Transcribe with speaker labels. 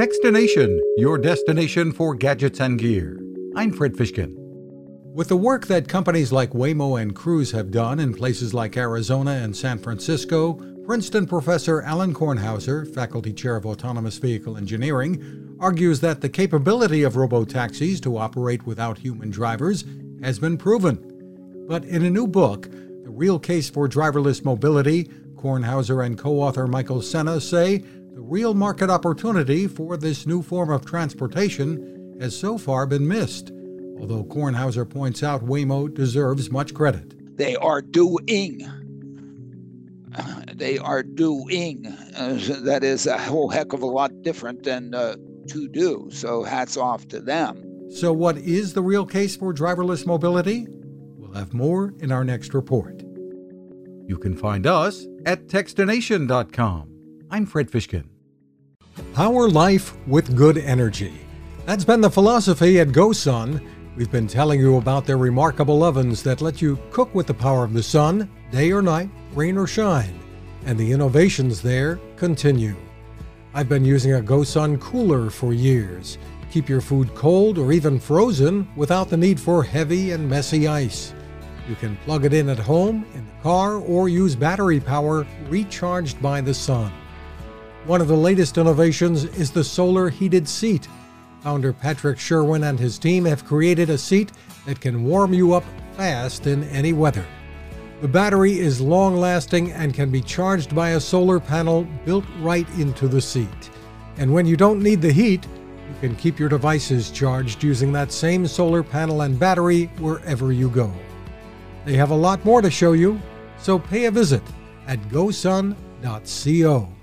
Speaker 1: Techstination, your destination for gadgets and gear. I'm Fred Fishkin. With the work that companies like Waymo and Cruise have done in places like Arizona and San Francisco, Princeton professor Alan Kornhauser, faculty chair of autonomous vehicle engineering, argues that the capability of robotaxis to operate without human drivers has been proven. But in a new book, The Real Case for Driverless Mobility, Kornhauser and co-author Michael Senna say the real market opportunity for this new form of transportation has so far been missed. Although Kornhauser points out Waymo deserves much credit.
Speaker 2: They are doing. That is a whole heck of a lot different than to do. So hats off to them.
Speaker 1: So what is the real case for driverless mobility? We'll have more in our next report. You can find us at Techstination.com. I'm Fred Fishkin. Power life with good energy. That's been the philosophy at GoSun. We've been telling you about their remarkable ovens that let you cook with the power of the sun, day or night, rain or shine. And the innovations there continue. I've been using a GoSun cooler for years. Keep your food cold or even frozen without the need for heavy and messy ice. You can plug it in at home, in the car, or use battery power recharged by the sun. One of the latest innovations is the solar heated seat. Founder Patrick Sherwin and his team have created a seat that can warm you up fast in any weather. The battery is long-lasting and can be charged by a solar panel built right into the seat. And when you don't need the heat, you can keep your devices charged using that same solar panel and battery wherever you go. They have a lot more to show you, so pay a visit at gosun.co.